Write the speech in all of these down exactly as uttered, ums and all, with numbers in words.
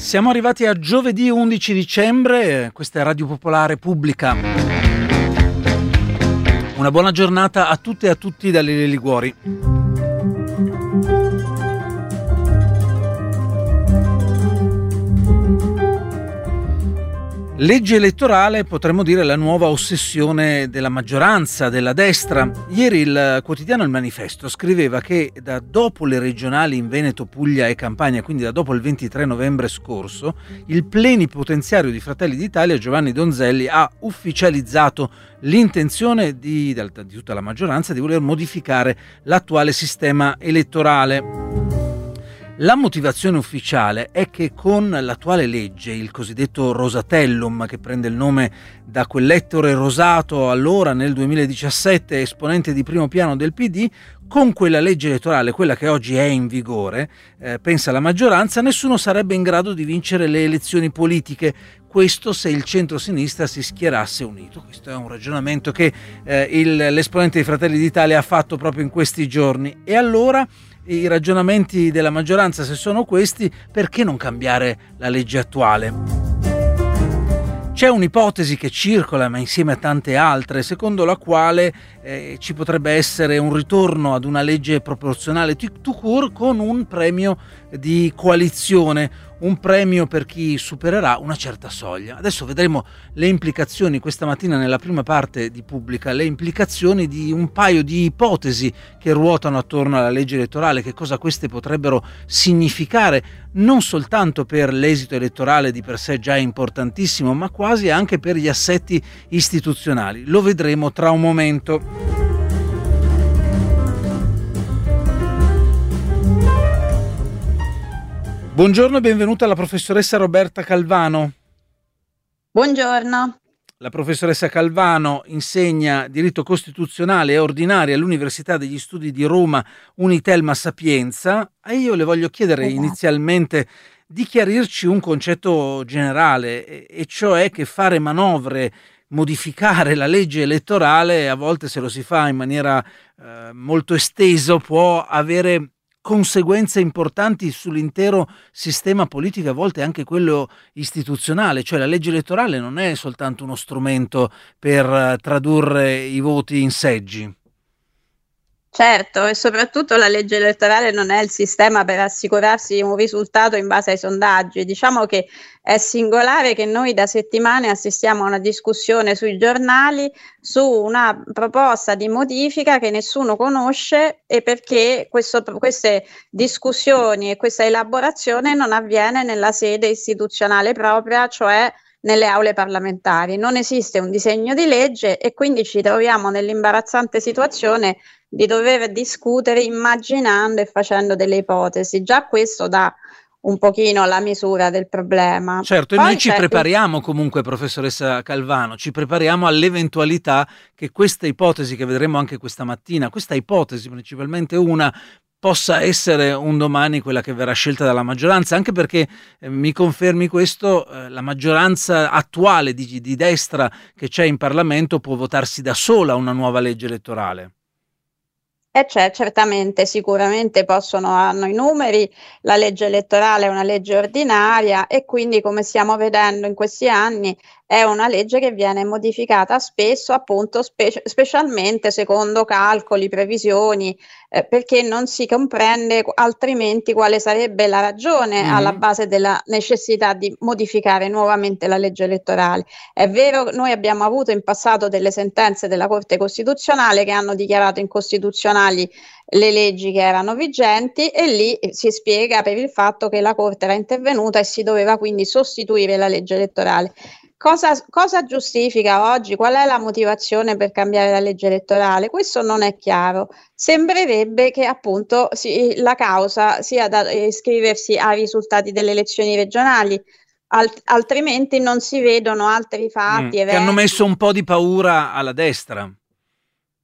Siamo arrivati a giovedì undici dicembre, questa è Radio Popolare Pubblica. Una buona giornata a tutte e a tutti da Lele Liguori. Legge elettorale, potremmo dire la nuova ossessione della maggioranza, della destra. Ieri il quotidiano Il Manifesto scriveva che da dopo le regionali in Veneto, Puglia e Campania, quindi da dopo il ventitré novembre scorso, il plenipotenziario di Fratelli d'Italia, Giovanni Donzelli, ha ufficializzato l'intenzione di, di tutta la maggioranza di voler modificare l'attuale sistema elettorale. La motivazione ufficiale è che con l'attuale legge, il cosiddetto Rosatellum, che prende il nome da quell'Ettore Rosato, allora nel duemiladiciassette esponente di primo piano del P D, con quella legge elettorale, quella che oggi è in vigore, eh, pensa la maggioranza, nessuno sarebbe in grado di vincere le elezioni politiche. Questo se il centro-sinistra si schierasse unito. Questo è un ragionamento che eh, il, l'esponente di Fratelli d'Italia ha fatto proprio in questi giorni. E allora i ragionamenti della maggioranza, se sono questi, perché non cambiare la legge attuale? C'è un'ipotesi che circola, ma insieme a tante altre, secondo la quale eh, ci potrebbe essere un ritorno ad una legge proporzionale tout court con un premio di coalizione, un premio per chi supererà una certa soglia. Adesso vedremo le implicazioni questa mattina nella prima parte di Pubblica, le implicazioni di un paio di ipotesi che ruotano attorno alla legge elettorale, che cosa queste potrebbero significare non soltanto per l'esito elettorale di per sé già importantissimo, ma quasi anche per gli assetti istituzionali. Lo vedremo tra un momento. Buongiorno e benvenuta alla professoressa Roberta Calvano. Buongiorno. La professoressa Calvano insegna diritto costituzionale e ordinario all'Università degli Studi di Roma Unitelma Sapienza e io le voglio chiedere esatto. inizialmente di chiarirci un concetto generale, e, e cioè che fare manovre, modificare la legge elettorale, a volte se lo si fa in maniera eh, molto esteso, può avere conseguenze importanti sull'intero sistema politico, a volte anche quello istituzionale. Cioè la legge elettorale non è soltanto uno strumento per tradurre i voti in seggi. Certo, e soprattutto la legge elettorale non è il sistema per assicurarsi un risultato in base ai sondaggi. Diciamo che è singolare che noi da settimane assistiamo a una discussione sui giornali su una proposta di modifica che nessuno conosce, e perché questo, queste discussioni e questa elaborazione non avviene nella sede istituzionale propria, cioè nelle aule parlamentari. Non esiste un disegno di legge e quindi ci troviamo nell'imbarazzante situazione di dover discutere immaginando e facendo delle ipotesi. Già questo dà un pochino la misura del problema. Certo, Poi e noi ci c'è... prepariamo comunque, professoressa Calvano, ci prepariamo all'eventualità che questa ipotesi, che vedremo anche questa mattina, questa ipotesi, principalmente una, possa essere un domani quella che verrà scelta dalla maggioranza, anche perché eh, mi confermi questo, eh, la maggioranza attuale di, di destra che c'è in Parlamento può votarsi da sola una nuova legge elettorale. E c'è, certamente, sicuramente possono, hanno i numeri, la legge elettorale è una legge ordinaria e quindi, come stiamo vedendo in questi anni, è una legge che viene modificata spesso, appunto, spe- specialmente secondo calcoli, previsioni, eh, perché non si comprende altrimenti quale sarebbe la ragione mm. alla base della necessità di modificare nuovamente la legge elettorale. È vero, noi abbiamo avuto in passato delle sentenze della Corte Costituzionale che hanno dichiarato incostituzionali le leggi che erano vigenti, e lì si spiega per il fatto che la Corte era intervenuta e si doveva quindi sostituire la legge elettorale. Cosa, cosa giustifica oggi? Qual è la motivazione per cambiare la legge elettorale? Questo non è chiaro. Sembrerebbe che appunto si, la causa sia da iscriversi ai risultati delle elezioni regionali, alt- altrimenti non si vedono altri fatti. Mm, che hanno messo un po' di paura alla destra.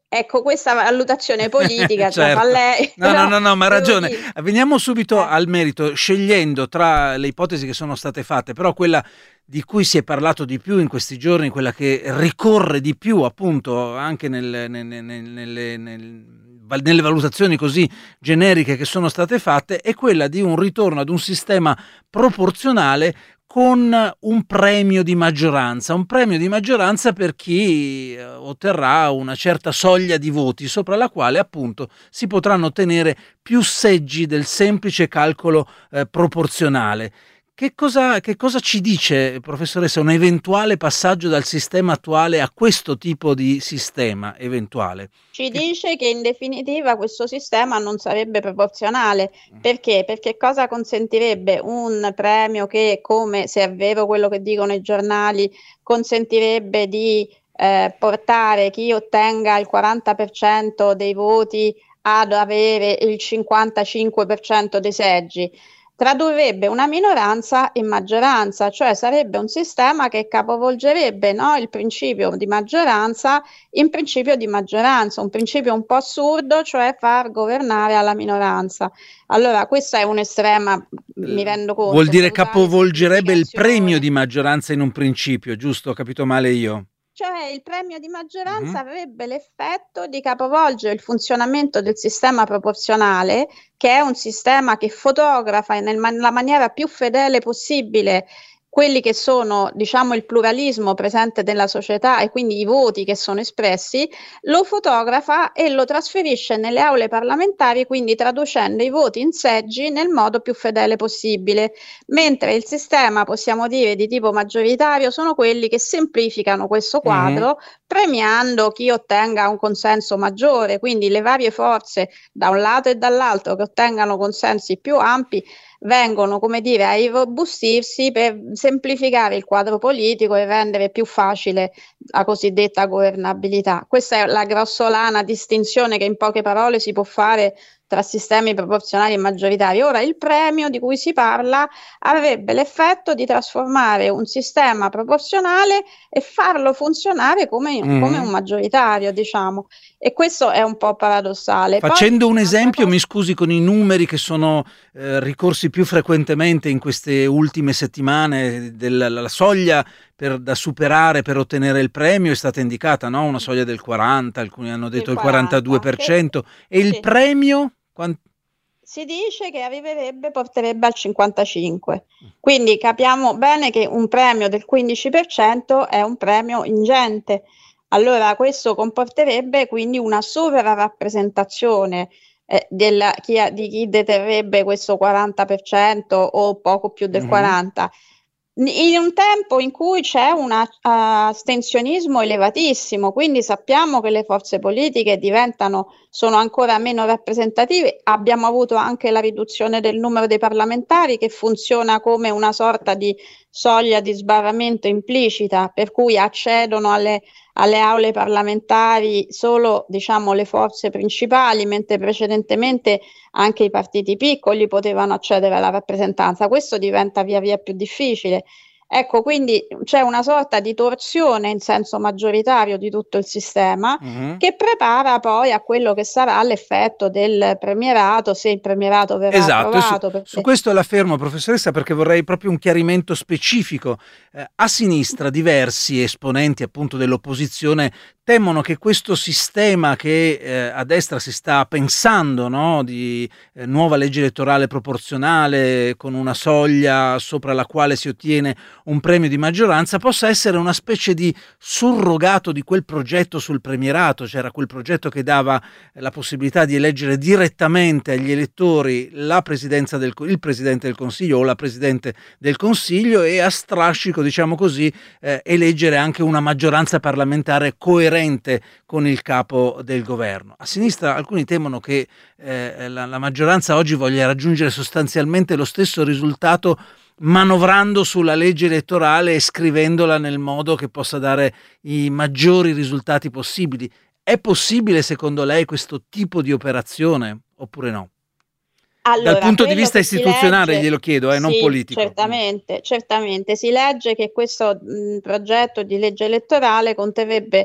Ecco, questa valutazione politica già fa Certo. lei, No, no, però no, no, ma ha devo ragione. dire Veniamo subito eh. al merito, scegliendo tra le ipotesi che sono state fatte, però quella di cui si è parlato di più in questi giorni, quella che ricorre di più appunto anche nel, nel, nel, nelle, nel, nelle valutazioni così generiche che sono state fatte, è quella di un ritorno ad un sistema proporzionale con un premio di maggioranza, un premio di maggioranza per chi eh, otterrà una certa soglia di voti sopra la quale appunto si potranno ottenere più seggi del semplice calcolo eh, proporzionale. Che cosa, che cosa ci dice, professoressa, un eventuale passaggio dal sistema attuale a questo tipo di sistema eventuale? Ci Che... dice che in definitiva questo sistema non sarebbe proporzionale. Perché? Perché cosa consentirebbe un premio che, come se è vero quello che dicono i giornali, consentirebbe di eh, portare chi ottenga il quaranta per cento dei voti ad avere il cinquantacinque per cento dei seggi? Tradurrebbe una minoranza in maggioranza, cioè sarebbe un sistema che capovolgerebbe, no, il principio di maggioranza in principio di maggioranza, un principio un po' assurdo, cioè far governare alla minoranza. Allora, questa è un'estrema, mi rendo conto, Vuol dire brutale capovolgerebbe il premio semplificazione. di maggioranza in un principio, giusto? Ho capito male io? Cioè il premio di maggioranza Mhm. avrebbe l'effetto di capovolgere il funzionamento del sistema proporzionale, che è un sistema che fotografa nella maniera più fedele possibile quelli che sono, diciamo, il pluralismo presente nella società e quindi i voti che sono espressi, lo fotografa e lo trasferisce nelle aule parlamentari, quindi traducendo i voti in seggi nel modo più fedele possibile. Mentre il sistema, possiamo dire, di tipo maggioritario sono quelli che semplificano questo quadro, mm-hmm. premiando chi ottenga un consenso maggiore, quindi le varie forze da un lato e dall'altro che ottengano consensi più ampi vengono, come dire, a irrobustirsi per semplificare il quadro politico e rendere più facile la cosiddetta governabilità. Questa è la grossolana distinzione che in poche parole si può fare tra sistemi proporzionali e maggioritari. Ora, il premio di cui si parla avrebbe l'effetto di trasformare un sistema proporzionale e farlo funzionare come, mm. come un maggioritario, diciamo. E questo è un po' paradossale. Facendo Poi, un esempio, cosa... mi scusi, con i numeri che sono eh, ricorsi più frequentemente in queste ultime settimane, della, la soglia per, da superare per ottenere il premio è stata indicata, no? Una soglia del quaranta, alcuni hanno detto il, il quarantadue per cento, che... e il sì. premio... Quant... Si dice che arriverebbe, porterebbe al cinquantacinque. Quindi capiamo bene che un premio del quindici per cento è un premio ingente. Allora questo comporterebbe quindi una sovrarappresentazione eh, della, chi, di chi deterrebbe questo quaranta per cento o poco più del mm-hmm. quaranta per cento. In un tempo in cui c'è un uh, astensionismo elevatissimo, quindi sappiamo che le forze politiche diventano, sono ancora meno rappresentative, abbiamo avuto anche la riduzione del numero dei parlamentari che funziona come una sorta di soglia di sbarramento implicita, per cui accedono alle, alle aule parlamentari solo, diciamo, le forze principali, mentre precedentemente anche i partiti piccoli potevano accedere alla rappresentanza. Questo diventa via via più difficile. Ecco, quindi c'è una sorta di torsione in senso maggioritario di tutto il sistema uh-huh. che prepara poi a quello che sarà l'effetto del premierato, se il premierato verrà esatto, approvato. Su, perché... su questo la fermo, professoressa, perché vorrei proprio un chiarimento specifico. Eh, a sinistra diversi esponenti appunto dell'opposizione temono che questo sistema che eh, a destra si sta pensando, no, di eh, nuova legge elettorale proporzionale con una soglia sopra la quale si ottiene un premio di maggioranza, possa essere una specie di surrogato di quel progetto sul premierato. C'era quel progetto che dava la possibilità di eleggere direttamente agli elettori la presidenza del, il Presidente del Consiglio o la Presidente del Consiglio e a strascico, diciamo così, eh, eleggere anche una maggioranza parlamentare coerente con il capo del governo. A sinistra alcuni temono che eh, la, la maggioranza oggi voglia raggiungere sostanzialmente lo stesso risultato manovrando sulla legge elettorale e scrivendola nel modo che possa dare i maggiori risultati possibili. È possibile secondo lei questo tipo di operazione oppure no? Allora, dal punto di vista istituzionale legge, glielo chiedo, eh, sì, non politico. Certamente, certamente. Si legge che questo mh, progetto di legge elettorale conterrebbe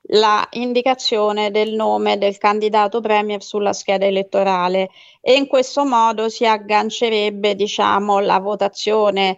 la indicazione del nome del candidato premier sulla scheda elettorale, e in questo modo si aggancerebbe, diciamo, la votazione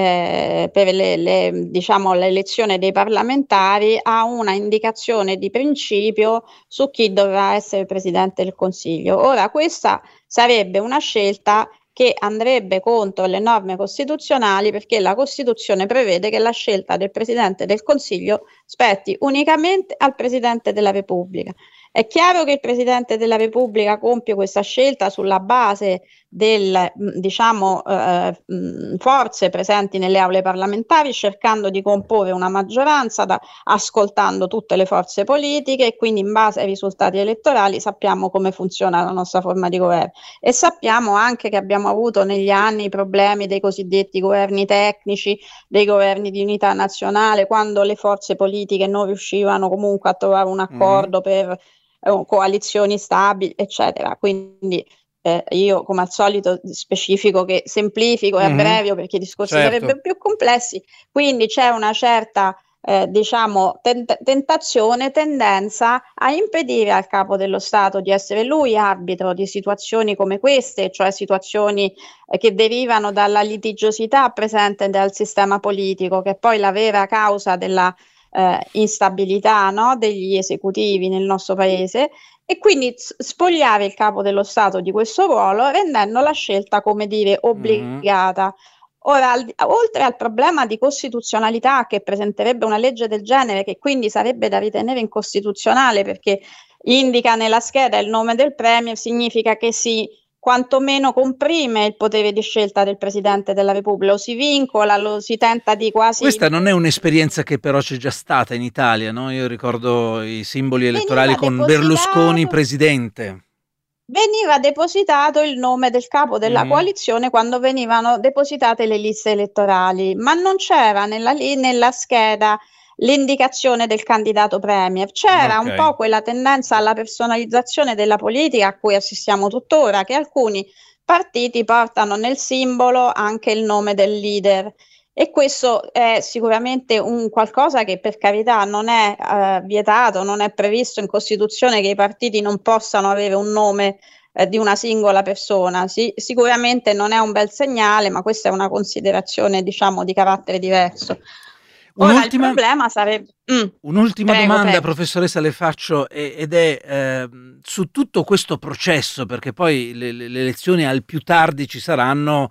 eh, per le, le, diciamo, l'elezione dei parlamentari a una indicazione di principio su chi dovrà essere Presidente del Consiglio. Ora, questa sarebbe una scelta che andrebbe contro le norme costituzionali, perché la Costituzione prevede che la scelta del Presidente del Consiglio spetti unicamente al Presidente della Repubblica. È chiaro che il Presidente della Repubblica compie questa scelta sulla base delle, diciamo, eh, forze presenti nelle aule parlamentari, cercando di comporre una maggioranza, da, ascoltando tutte le forze politiche, e quindi in base ai risultati elettorali sappiamo come funziona la nostra forma di governo, e sappiamo anche che abbiamo avuto negli anni i problemi dei cosiddetti governi tecnici, dei governi di unità nazionale, quando le forze politiche non riuscivano comunque a trovare un accordo mm. per coalizioni stabili, eccetera. Quindi eh, io, come al solito, specifico che semplifico e mm-hmm. abbrevio, perché i discorsi certo. sarebbero più complessi. Quindi c'è una certa eh, diciamo tent- tentazione, tendenza a impedire al capo dello Stato di essere lui arbitro di situazioni come queste, cioè situazioni eh, che derivano dalla litigiosità presente nel sistema politico, che è poi la vera causa della Eh, instabilità, no, degli esecutivi nel nostro paese, e quindi spogliare il capo dello Stato di questo ruolo, rendendo la scelta, come dire, obbligata. Mm-hmm. Ora, al, oltre al problema di costituzionalità che presenterebbe una legge del genere, che quindi sarebbe da ritenere incostituzionale perché indica nella scheda il nome del premier, significa che si quantomeno comprime il potere di scelta del Presidente della Repubblica, lo si vincola, lo si tenta di quasi... Questa non è un'esperienza che però c'è già stata in Italia, no? Io ricordo i simboli elettorali con Berlusconi presidente. Veniva depositato il nome del capo della mm. coalizione quando venivano depositate le liste elettorali, ma non c'era nella, nella scheda l'indicazione del candidato premier. C'era okay. un po' quella tendenza alla personalizzazione della politica a cui assistiamo tuttora, che alcuni partiti portano nel simbolo anche il nome del leader, e questo è sicuramente un qualcosa che, per carità, non è eh, vietato, non è previsto in Costituzione che i partiti non possano avere un nome eh, di una singola persona. Si, sicuramente non è un bel segnale, ma questa è una considerazione, diciamo, di carattere diverso. Ora, un'ultima, il problema sarebbe... Mm, un'ultima prego, domanda, prego. professoressa, le faccio, ed è eh, su tutto questo processo, perché poi le, le elezioni al più tardi ci saranno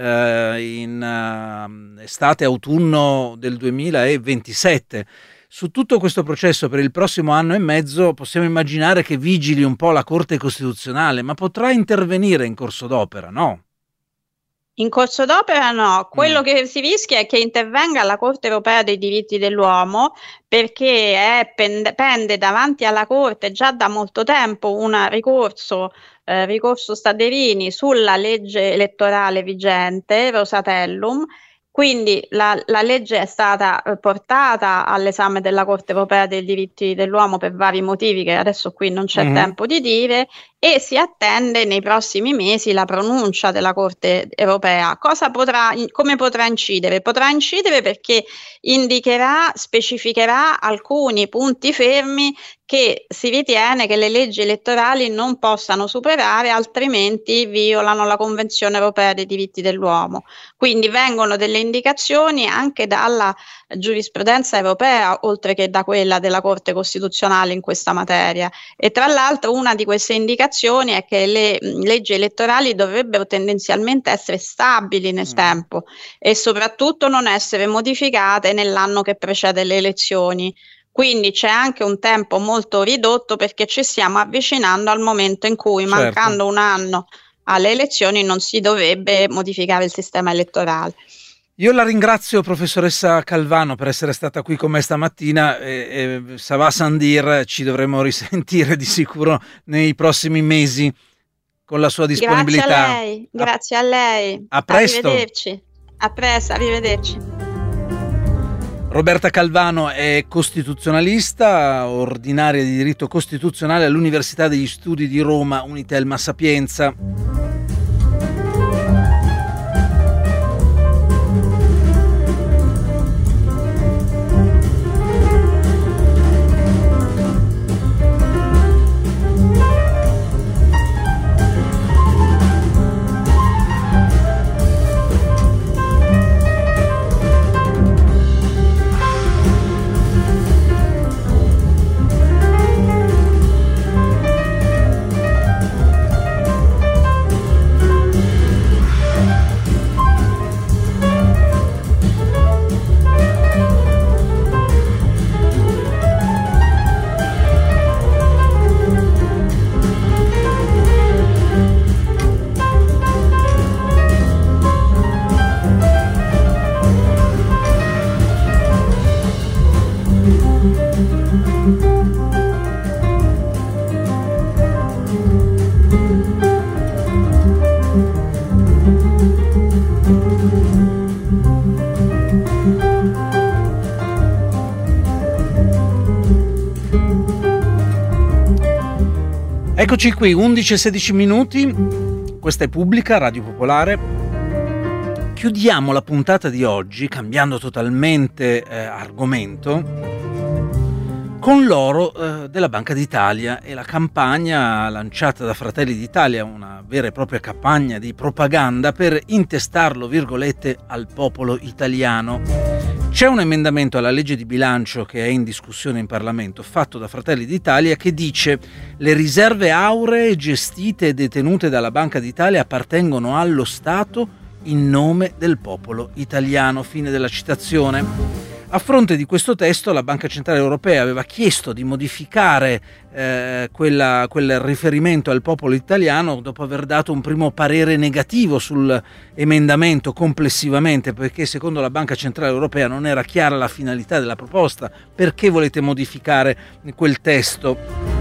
eh, in uh, estate, autunno del duemilaventisette. Su tutto questo processo per il prossimo anno e mezzo possiamo immaginare che vigili un po' la Corte Costituzionale, ma potrà intervenire in corso d'opera, no? In corso d'opera no, quello mm. che si rischia è che intervenga la Corte Europea dei Diritti dell'Uomo, perché è, pende, pende davanti alla Corte già da molto tempo un ricorso, eh, ricorso Staderini sulla legge elettorale vigente, Rosatellum. Quindi la, la legge è stata eh, portata all'esame della Corte Europea dei Diritti dell'Uomo per vari motivi che adesso qui non c'è mm-hmm. tempo di dire, e si attende nei prossimi mesi la pronuncia della Corte Europea. Cosa potrà, come potrà incidere? Potrà incidere perché indicherà, specificherà alcuni punti fermi che si ritiene che le leggi elettorali non possano superare, altrimenti violano la Convenzione Europea dei Diritti dell'Uomo. Quindi vengono delle indicazioni anche dalla giurisprudenza europea, oltre che da quella della Corte Costituzionale in questa materia. E tra l'altro una di queste indicazioni è che le leggi elettorali dovrebbero tendenzialmente essere stabili nel mm. tempo e soprattutto non essere modificate nell'anno che precede le elezioni. Quindi c'è anche un tempo molto ridotto, perché ci stiamo avvicinando al momento in cui, certo. mancando un anno alle elezioni, non si dovrebbe modificare il sistema elettorale. Io la ringrazio, professoressa Calvano, per essere stata qui con me stamattina, e, e ça va sans dire, ci dovremo risentire di sicuro nei prossimi mesi con la sua disponibilità. Grazie a lei, grazie a lei. A presto. Arrivederci. A presto, arrivederci. Roberta Calvano è costituzionalista, ordinaria di diritto costituzionale all'Università degli Studi di Roma, Unitelma Sapienza. Eccoci qui, undici e sedici minuti, questa è Pubblica, Radio Popolare. Chiudiamo la puntata di oggi, cambiando totalmente eh, argomento, con l'oro eh, della Banca d'Italia e la campagna lanciata da Fratelli d'Italia, una vera e propria campagna di propaganda per intestarlo, virgolette, al popolo italiano. C'è un emendamento alla legge di bilancio che è in discussione in Parlamento, fatto da Fratelli d'Italia, che dice: le riserve auree gestite e detenute dalla Banca d'Italia appartengono allo Stato in nome del popolo italiano. Fine della citazione. A fronte di questo testo, la Banca Centrale Europea aveva chiesto di modificare eh, quella, quel riferimento al popolo italiano dopo aver dato un primo parere negativo sull'emendamento complessivamente, perché secondo la Banca Centrale Europea non era chiara la finalità della proposta. Perché volete modificare quel testo?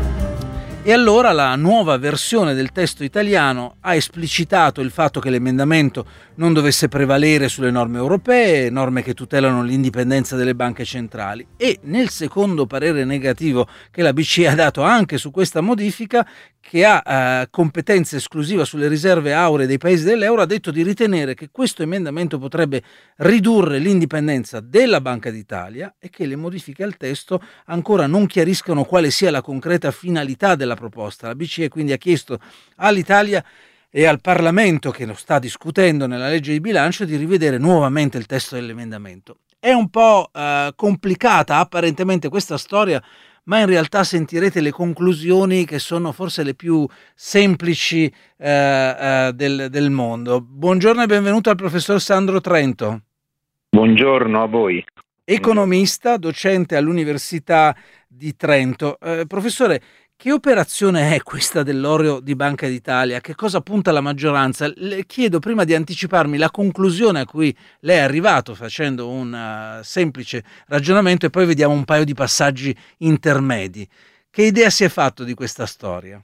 E allora la nuova versione del testo italiano ha esplicitato il fatto che l'emendamento non dovesse prevalere sulle norme europee, norme che tutelano l'indipendenza delle banche centrali, e nel secondo parere negativo che la B C E ha dato anche su questa modifica, che ha eh, competenza esclusiva sulle riserve auree dei paesi dell'euro, ha detto di ritenere che questo emendamento potrebbe ridurre l'indipendenza della Banca d'Italia e che le modifiche al testo ancora non chiariscono quale sia la concreta finalità della proposta. La B C E quindi ha chiesto all'Italia e al Parlamento, che lo sta discutendo nella legge di bilancio, di rivedere nuovamente il testo dell'emendamento. È un po' eh, complicata apparentemente questa storia, ma in realtà sentirete le conclusioni che sono forse le più semplici eh, eh, del, del mondo. Buongiorno e benvenuto al professor Sandro Trento. Buongiorno a voi. Economista, docente all'Università di Trento. Eh, professore, che operazione è questa dell'oro di Banca d'Italia? Che cosa punta la maggioranza? Le chiedo prima di anticiparmi la conclusione a cui lei è arrivato facendo un uh, semplice ragionamento, e poi vediamo un paio di passaggi intermedi. Che idea si è fatto di questa storia?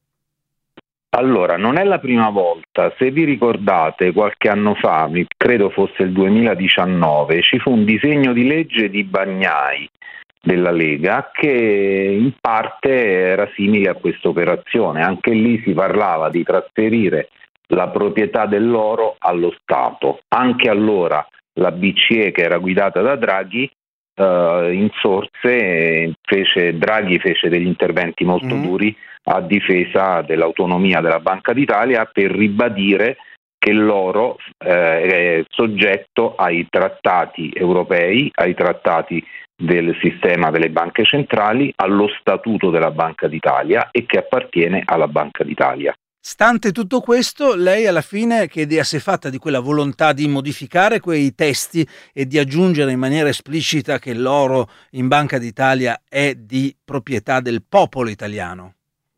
Allora, non è la prima volta. Se vi ricordate, qualche anno fa, credo fosse il duemiladiciannove, ci fu un disegno di legge di Bagnai della Lega che in parte era simile a questa operazione. Anche lì si parlava di trasferire la proprietà dell'oro allo Stato. Anche allora la B C E, che era guidata da Draghi, eh, insorse, fece, Draghi fece degli interventi molto mm. duri a difesa dell'autonomia della Banca d'Italia, per ribadire che l'oro eh, è soggetto ai trattati europei, ai trattati del sistema delle banche centrali, allo statuto della Banca d'Italia, e che appartiene alla Banca d'Italia. Stante tutto questo, lei alla fine che idea si è fatta di quella volontà di modificare quei testi e di aggiungere in maniera esplicita che l'oro in Banca d'Italia è di proprietà del popolo italiano?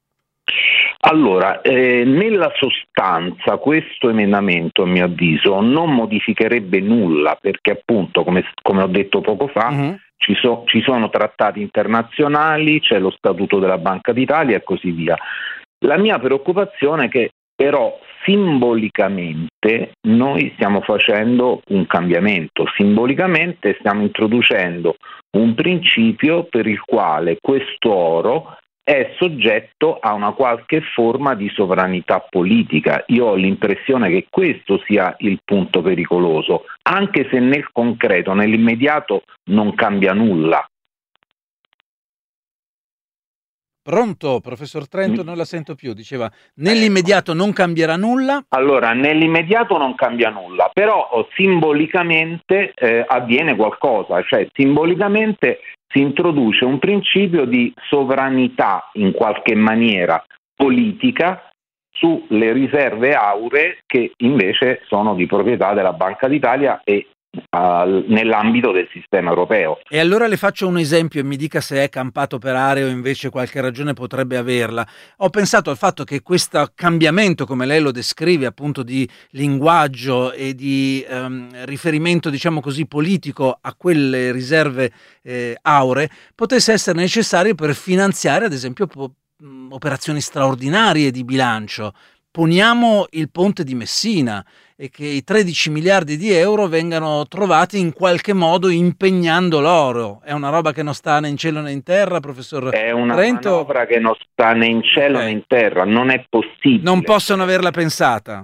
Allora, eh, nella sostanza questo emendamento, a mio avviso, non modificherebbe nulla, perché appunto, come, come ho detto poco fa, uh-huh. ci, so, ci sono trattati internazionali, c'è lo statuto della Banca d'Italia e così via. La mia preoccupazione è che però simbolicamente noi stiamo facendo un cambiamento, simbolicamente stiamo introducendo un principio per il quale questo oro è soggetto a una qualche forma di sovranità politica. Io ho l'impressione che questo sia il punto pericoloso, anche se nel concreto, nell'immediato, non cambia nulla. Pronto, professor Trento, non la sento più. Diceva, nell'immediato non cambierà nulla? Allora, nell'immediato non cambia nulla, però oh, simbolicamente eh, avviene qualcosa, cioè simbolicamente si introduce un principio di sovranità in qualche maniera politica sulle riserve auree, che invece sono di proprietà della Banca d'Italia e uh, nell'ambito del sistema europeo. E allora le faccio un esempio e mi dica se è campato per aria o invece qualche ragione potrebbe averla. Ho pensato al fatto che questo cambiamento, come lei lo descrive, appunto di linguaggio e di um, riferimento, diciamo così, politico a quelle riserve eh, auree, potesse essere necessario per finanziare, ad esempio, po- operazioni straordinarie di bilancio. poniamo il ponte di Messina e che i tredici miliardi di euro vengano trovati in qualche modo impegnando l'oro. È una roba che non sta né in cielo né in terra, professor È una Trento? manovra che non sta né in cielo Okay. né in terra, non è possibile. Non possono averla pensata.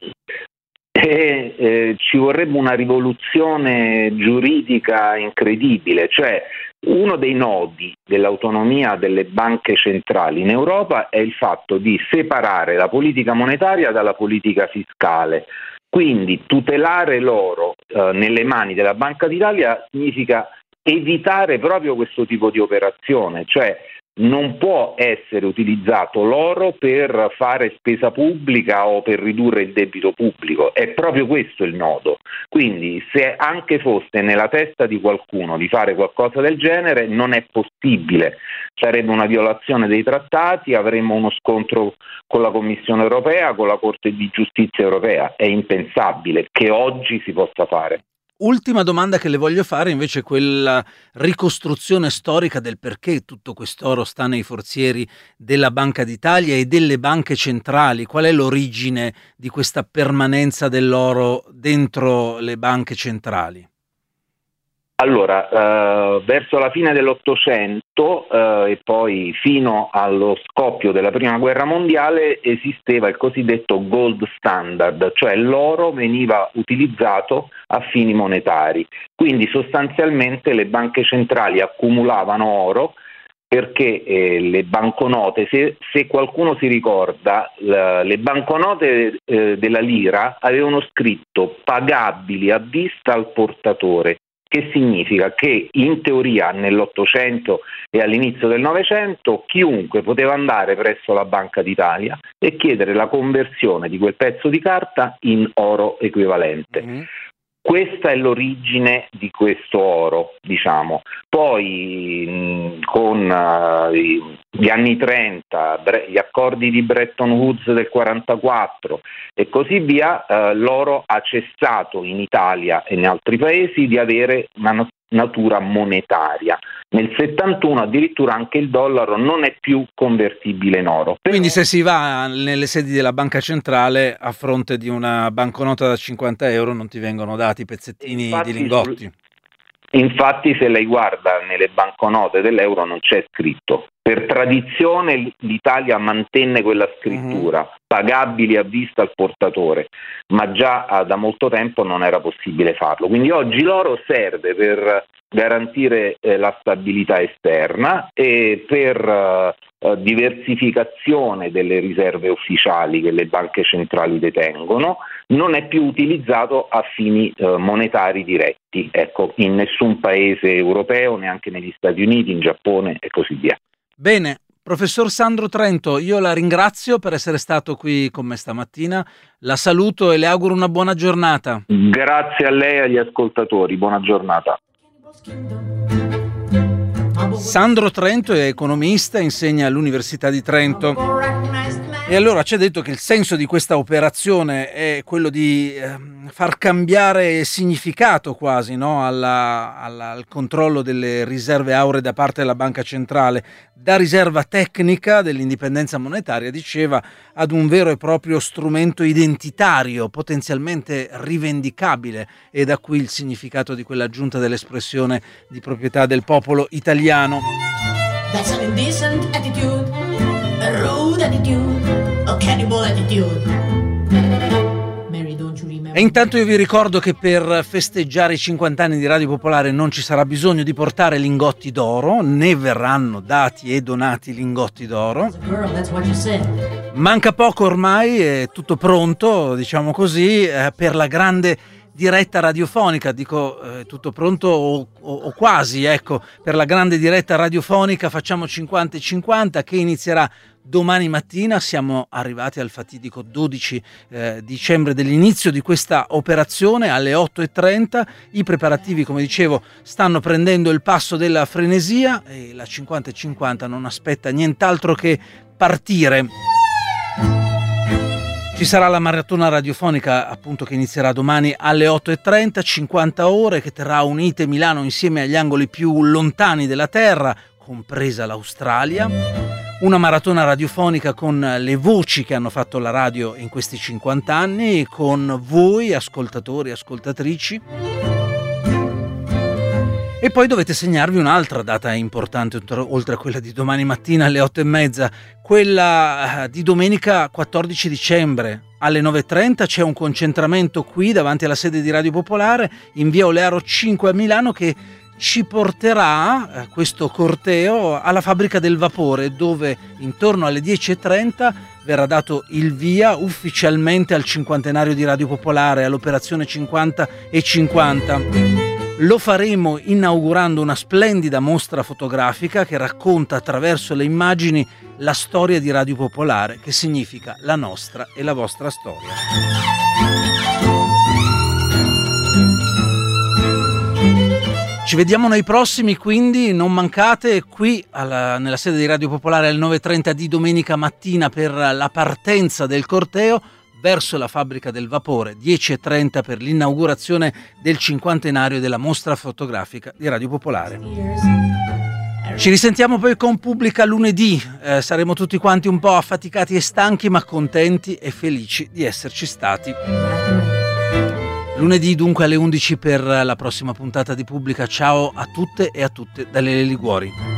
E, eh, ci vorrebbe una rivoluzione giuridica incredibile, cioè uno dei nodi dell'autonomia delle banche centrali in Europa è il fatto di separare la politica monetaria dalla politica fiscale. Quindi tutelare l'oro eh, nelle mani della Banca d'Italia significa evitare proprio questo tipo di operazione, cioè non può essere utilizzato l'oro per fare spesa pubblica o per ridurre il debito pubblico, è proprio questo il nodo. Quindi se anche fosse nella testa di qualcuno di fare qualcosa del genere non è possibile, sarebbe una violazione dei trattati, avremmo uno scontro con la Commissione europea, con la Corte di Giustizia europea, è impensabile che oggi si possa fare. Ultima domanda che le voglio fare invece è quella ricostruzione storica del perché tutto quest'oro sta nei forzieri della Banca d'Italia e delle banche centrali. Qual è l'origine di questa permanenza dell'oro dentro le banche centrali? Allora, eh, verso la fine dell'Ottocento eh, e poi fino allo scoppio della Prima Guerra Mondiale esisteva il cosiddetto gold standard, cioè l'oro veniva utilizzato a fini monetari. Quindi sostanzialmente le banche centrali accumulavano oro perché eh, le banconote, se, se qualcuno si ricorda, la, le banconote eh, della lira avevano scritto pagabili a vista al portatore. Che significa che in teoria nell'Ottocento e all'inizio del Novecento chiunque poteva andare presso la Banca d'Italia e chiedere la conversione di quel pezzo di carta in oro equivalente. Mm-hmm. Questa è l'origine di questo oro, diciamo. Poi mh, con uh, gli anni trenta, bre- gli accordi di Bretton Woods del quarantaquattro e così via, uh, l'oro ha cessato in Italia e in altri paesi di avere una not- natura monetaria. Nel settantuno addirittura anche il dollaro non è più convertibile in oro. Quindi se si va nelle sedi della banca centrale a fronte di una banconota da cinquanta euro non ti vengono dati pezzettini infatti, di lingotti. Sul, infatti se lei guarda nelle banconote dell'euro non c'è scritto. Per tradizione l'Italia mantenne quella scrittura, uh-huh. pagabili a vista al portatore, ma già da molto tempo non era possibile farlo. Quindi oggi l'oro serve per garantire eh, la stabilità esterna e per eh, diversificazione delle riserve ufficiali che le banche centrali detengono, non è più utilizzato a fini eh, monetari diretti, ecco, in nessun paese europeo, neanche negli Stati Uniti, in Giappone e così via. Bene, professor Sandro Trento, io la ringrazio per essere stato qui con me stamattina, la saluto e le auguro una buona giornata. Grazie a lei e agli ascoltatori, buona giornata. Sandro Trento è economista, insegna all'Università di Trento e allora ci ha detto che il senso di questa operazione è quello di eh, far cambiare significato quasi, no? alla, alla, al controllo delle riserve auree da parte della banca centrale, da riserva tecnica dell'indipendenza monetaria, diceva, ad un vero e proprio strumento identitario, potenzialmente rivendicabile, e da qui il significato di quell'aggiunta dell'espressione di proprietà del popolo italiano. That's an indecent attitude, a rude attitude, a cannibal attitude. Mary, don't you remember? E intanto io vi ricordo che per festeggiare i cinquanta anni di Radio Popolare non ci sarà bisogno di portare lingotti d'oro, né verranno dati e donati lingotti d'oro. Girl, that's what you said. Manca poco ormai, è tutto pronto, diciamo così, eh, per la grande diretta radiofonica, dico eh, tutto pronto o, o, o quasi, ecco, per la grande diretta radiofonica Facciamo cinquanta e cinquanta che inizierà domani mattina. Siamo arrivati al fatidico dodici eh, dicembre dell'inizio di questa operazione alle otto e trenta. I preparativi, come dicevo, stanno prendendo il passo della frenesia e la cinquanta e cinquanta non aspetta nient'altro che partire. Ci sarà la maratona radiofonica, appunto, che inizierà domani alle otto e trenta, cinquanta ore, che terrà unite Milano insieme agli angoli più lontani della Terra, compresa l'Australia. Una maratona radiofonica con le voci che hanno fatto la radio in questi cinquanta anni, con voi ascoltatori e ascoltatrici. E poi dovete segnarvi un'altra data importante, oltre a quella di domani mattina alle otto e mezza, quella di domenica quattordici dicembre. Alle nove e trenta c'è un concentramento qui davanti alla sede di Radio Popolare in via Olearo cinque a Milano, che ci porterà eh, questo corteo alla Fabbrica del Vapore, dove intorno alle dieci e trenta verrà dato il via ufficialmente al cinquantenario di Radio Popolare, all'operazione cinquanta e cinquanta. Lo faremo inaugurando una splendida mostra fotografica che racconta attraverso le immagini la storia di Radio Popolare, che significa la nostra e la vostra storia. Ci vediamo nei prossimi, quindi non mancate qui alla, nella sede di Radio Popolare alle nove e trenta di domenica mattina per la partenza del corteo verso la Fabbrica del Vapore, dieci e trenta per l'inaugurazione del cinquantenario della mostra fotografica di Radio Popolare. Ci risentiamo poi con Pubblica lunedì, eh, saremo tutti quanti un po' affaticati e stanchi, ma contenti e felici di esserci stati. Lunedì dunque alle undici per la prossima puntata di Pubblica. Ciao a tutte e a tutte da Lele Liguori.